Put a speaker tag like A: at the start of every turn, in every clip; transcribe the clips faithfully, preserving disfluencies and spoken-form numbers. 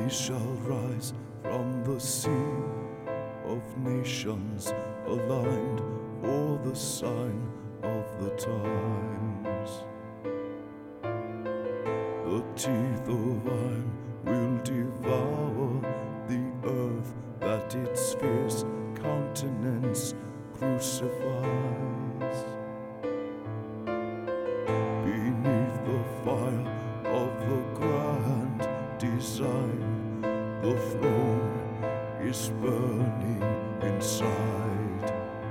A: shall rise from the sea of nations, aligned for the sign of the times. The teeth of iron will devour the earth that its fierce countenance crucifies. Beneath the fire of the grand design, the throne is burning inside.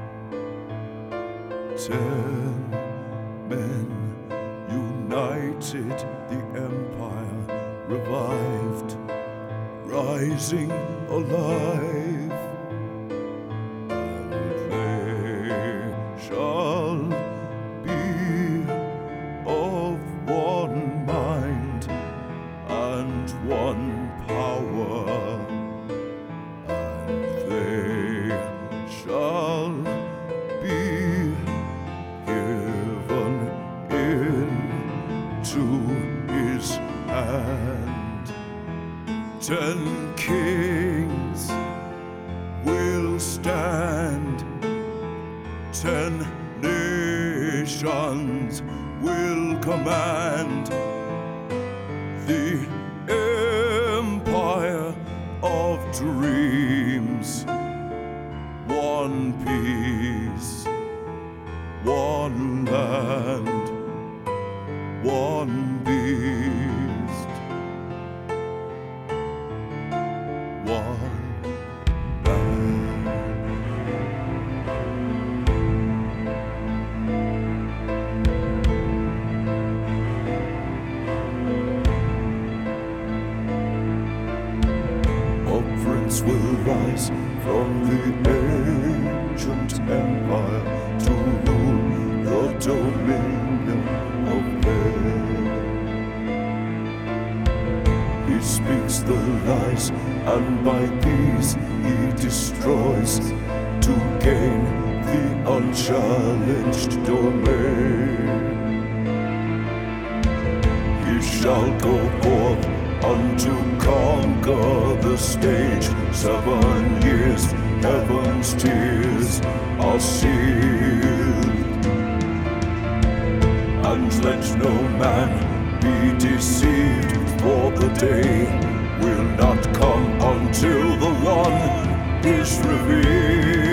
A: Ten men united, the empire revived, rising alive. And they shall be of one mind and one power, and they shall be given into his hand. Ten kings will stand, ten nations will command the empire of dreams. One peace, one land, one beast, one land. A prince will rise from the ancient empire to rule the dominion of men. He speaks the lies, and by these he destroys, to gain the unchallenged domain. He shall go forth unto conquer the stage. Seven years, heaven's tears are sealed. And let no man be deceived, for the day will not come until the One is revealed.